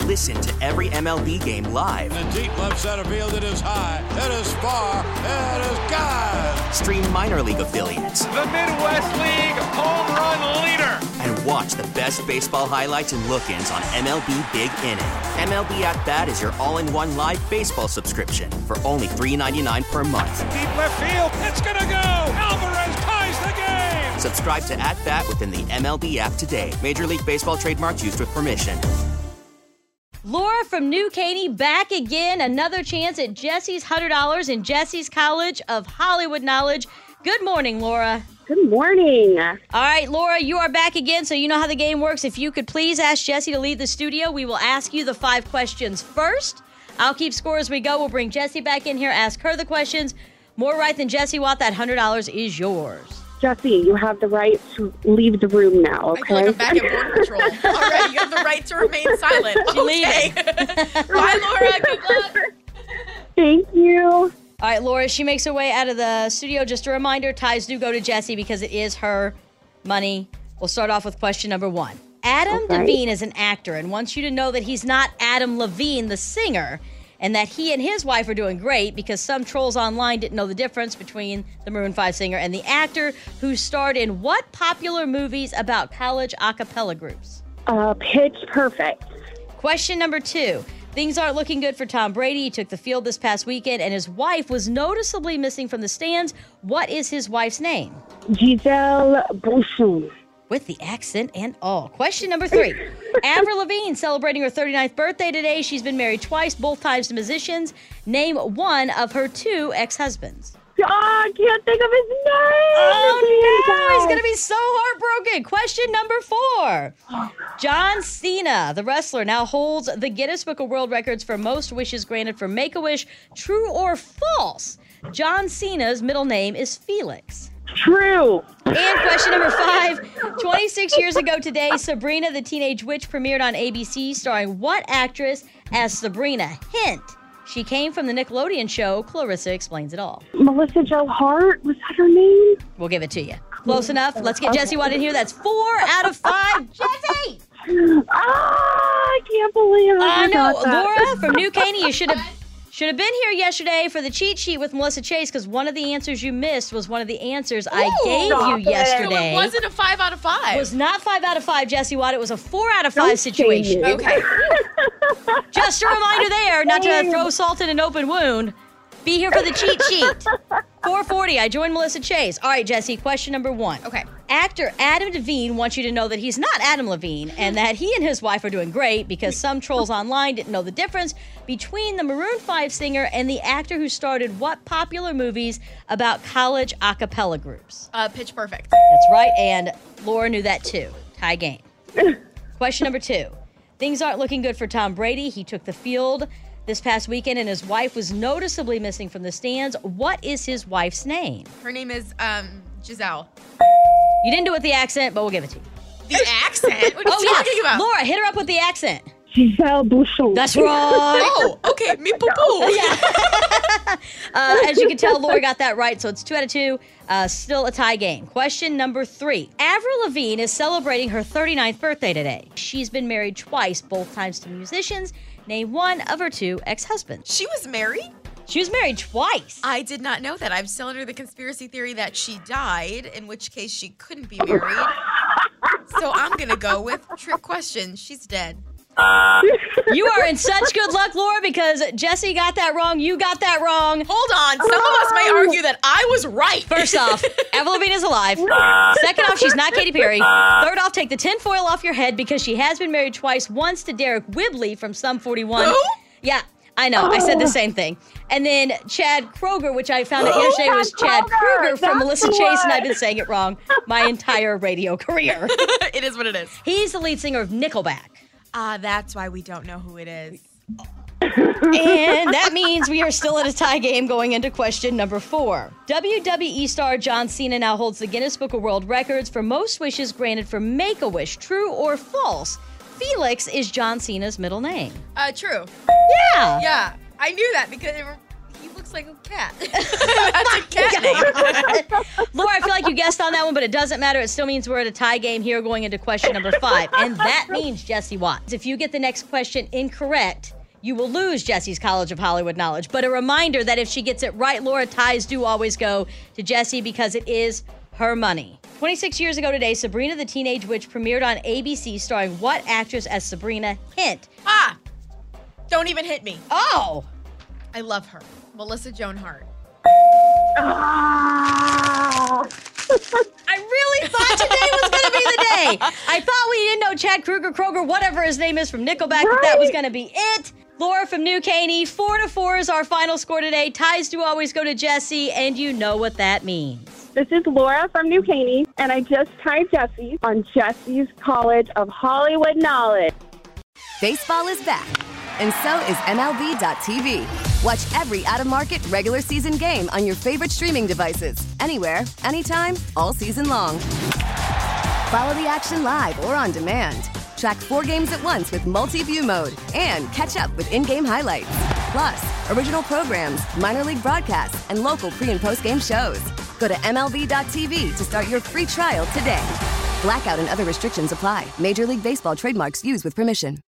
Listen to every MLB game live. In the deep left center field, it is high, it is far, it is God. Stream minor league affiliates. The Midwest League home run leader. And watch the best baseball highlights and look-ins on MLB Big Inning. MLB At Bat is your all-in-one live baseball subscription for only $3.99 per month. Deep left field, it's gonna go. Alvarez ties the game. Subscribe to At Bat within the MLB app today. Major League Baseball trademarks used with permission. Laura from New Caney back again. Another chance at Jesse's $100 in Jesse's College of Hollywood Knowledge. Good morning, Laura. Good morning. All right, Laura, you are back again, so you know how the game works. If you could please ask Jesse to leave the studio, we will ask you the 5 questions first. I'll keep score as we go. We'll bring Jesse back in here, ask her the questions. More right than Jesse Watt, that $100 is yours. Jesse, you have the right to leave the room now, okay? I feel like I'm back at Border Patrol. All right, you have the right to remain silent. She leaving. Bye, Laura. Good luck. Thank you. All right, Laura, she makes her way out of the studio. Just a reminder, ties do go to Jesse because it is her money. We'll start off with question number 1. Adam Devine is an actor and wants you to know that he's not Adam Levine, the singer, and that he and his wife are doing great because some trolls online didn't know the difference between the Maroon 5 singer and the actor who starred in what popular movies about college a cappella groups? Pitch Perfect. Question number 2. Things aren't looking good for Tom Brady. He took the field this past weekend, and his wife was noticeably missing from the stands. What is his wife's name? Giselle Bündchen. With the accent and all. Question number 3. Avril Lavigne celebrating her 39th birthday today. She's been married twice, both times to musicians. Name one of her 2 ex-husbands. Oh, I can't think of his name. Oh, no. He's going to be so heartbroken. Question number 4. John Cena, the wrestler, now holds the Guinness Book of World Records for most wishes granted for Make-A-Wish. True or false? John Cena's middle name is Felix. True. And question number 5. 26 years ago today, Sabrina the Teenage Witch premiered on ABC, starring what actress as Sabrina? Hint. She came from the Nickelodeon show Clarissa Explains It All. Melissa Joe Hart, was that her name? We'll give it to you. Close enough. Let's get Jesse Watt in here. That's 4 out of 5. Jesse! I can't believe I know. that. Laura from New Caney, you should have been here yesterday for the cheat sheet with Melissa Chase because one of the answers you missed was one of the answers I gave you yesterday. It wasn't a 5 out of 5. It was not 5 out of 5, Jesse Watt. It was a 4 out of 5 situation. Okay. Just a reminder there, not to throw salt in an open wound. Be here for the cheat sheet. 4:40, I joined Melissa Chase. All right, Jesse, question number 1. Okay. Actor Adam Devine wants you to know that he's not Adam Levine and that he and his wife are doing great because some trolls online didn't know the difference between the Maroon 5 singer and the actor who starred in what popular movies about college a cappella groups? Pitch Perfect. That's right, and Laura knew that too. Tie game. Question number 2. Things aren't looking good for Tom Brady. He took the field this past weekend, and his wife was noticeably missing from the stands. What is his wife's name? Her name is Giselle. You didn't do it with the accent, but we'll give it to you. The accent? What are you talking about? Laura, hit her up with the accent. Giselle Bündchen. That's right. Oh, okay. Me poo-poo. As you can tell, Laura got that right, so it's 2 out of 2. Still a tie game. Question number 3. Avril Lavigne is celebrating her 39th birthday today. She's been married twice, both times to musicians. Name one of her 2 ex-husbands. She was married? She was married twice. I did not know that. I'm still under the conspiracy theory that she died, in which case she couldn't be married. So I'm going to go with trick question. She's dead. You are in such good luck, Laura, because Jesse got that wrong. You got that wrong. Hold on. Some of us may argue that I was right. First off, Avril Lavigne is alive. Second off, she's not Katy Perry. Third off, take the tinfoil off your head because she has been married twice. Once to Derek Whibley from Sum 41. Who? Yeah, I know. I said the same thing. And then Chad Kroger, which I found out yesterday was Chad Kruger from Melissa Chase, and I've been saying it wrong my entire radio career. It is what it is. He's the lead singer of Nickelback. That's why we don't know who it is. And that means we are still at a tie game going into question number 4. WWE star John Cena now holds the Guinness Book of World Records for most wishes granted for Make-A-Wish. True or false? Felix is John Cena's middle name. True. Yeah. Yeah, I knew that because He looks like a cat. That's a cat name. Laura, I feel like you guessed on that one, but it doesn't matter. It still means we're at a tie game here going into question number 5. And that means Jesse Watts. If you get the next question incorrect, you will lose Jesse's College of Hollywood knowledge. But a reminder that if she gets it right, Laura, ties do always go to Jesse because it is her money. 26 years ago today, Sabrina the Teenage Witch premiered on ABC starring what actress as Sabrina? Hint. Don't even hit me. Oh! I love her. Melissa Joan Hart. Ah. I really thought today was going to be the day. I thought we didn't know Chad Kroger, whatever his name is from Nickelback, that was going to be it. Laura from New Caney, 4-4 is our final score today. Ties do always go to Jesse, and you know what that means. This is Laura from New Caney, and I just tied Jesse on Jesse's College of Hollywood knowledge. Baseball is back, and so is MLB.tv. Watch every out-of-market regular season game on your favorite streaming devices, anywhere, anytime, all season long. Follow the action live or on demand. Track 4 games at once with multi-view mode and catch up with in-game highlights. Plus, original programs, minor league broadcasts, and local pre- and post-game shows. Go to MLB.tv to start your free trial today. Blackout and other restrictions apply. Major League Baseball trademarks used with permission.